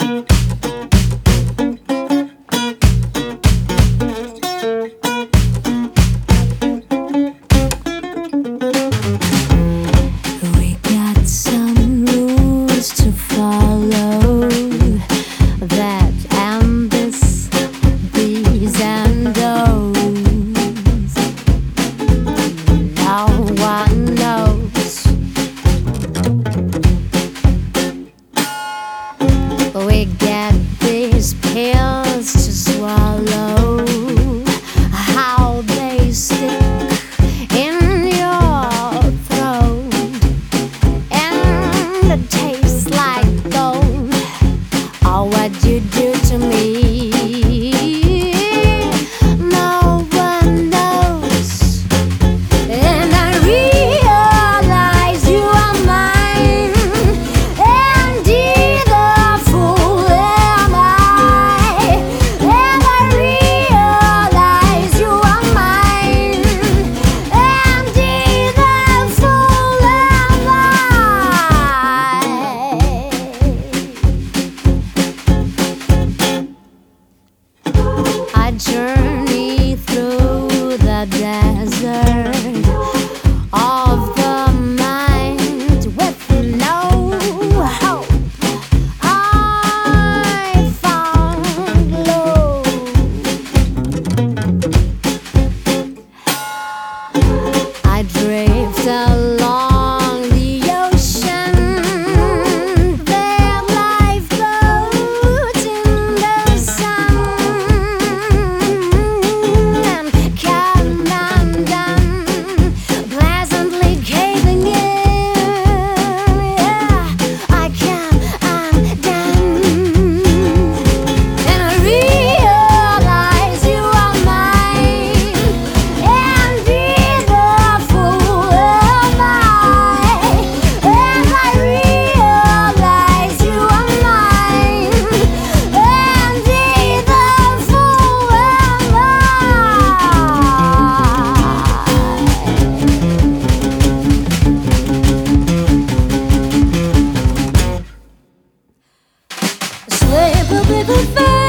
We got some rules to follow, that and this, these and those. No one knows. We get these pills to swallow, how they stick in your throat, and it tastes like gold. Oh, what you do to me, no one knows. And I realize you are mine, and either fool am I. And I realize you are mine, and either fool am I journey through the desert of the mind with no hope. I found love. I drift along the ocean, their lifeboat in the sun, and come undone, pleasantly caving in. Yeah, I come undone, and I realize you are mine, and either fool am I. And I realize you are mine, and either fool am I. Slip a bit of